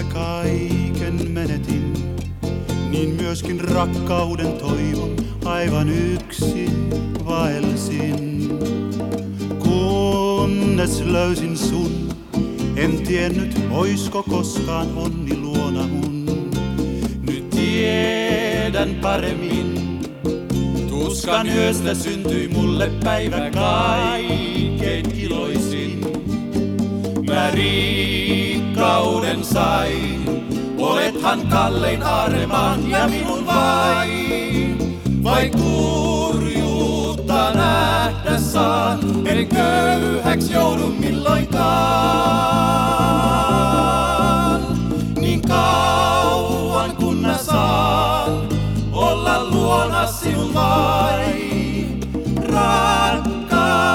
mä kaiken menetin, niin myöskin rakkauden toivon aivan yksin vaelsin. Kunnes löysin sun, en tiennyt oisko koskaan onni luona mun. Nyt tiedän paremmin, tuskan yöstä syntyi mulle päivä kaikkein iloisin. Mä rikkauden sain, olethan kallein aarremaan ja minun vain. Vai kurjuutta nähdä saan, en köyhäks joudu milloinkaan. Niin kauan kun mä saan olla luona sinun vain, rakkain.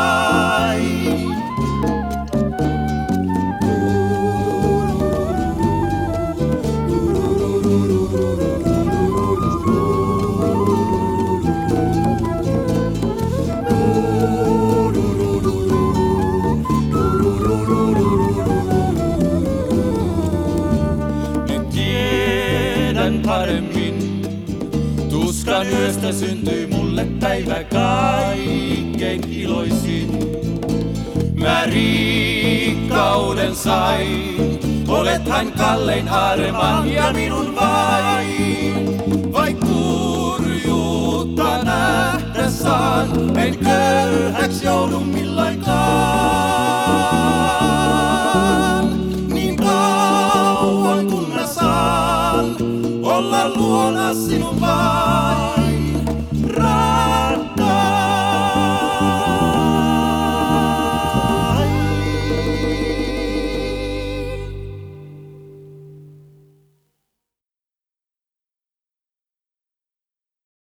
Paremmin. Tuskan yöstä syntyi mulle päivä kaikkein iloisin. Mä rikkauden sain, olethan kallein aarremaan ja minun vain. Vai kurjuutta nähdä saan, en köyhäks joudu milloinkaan.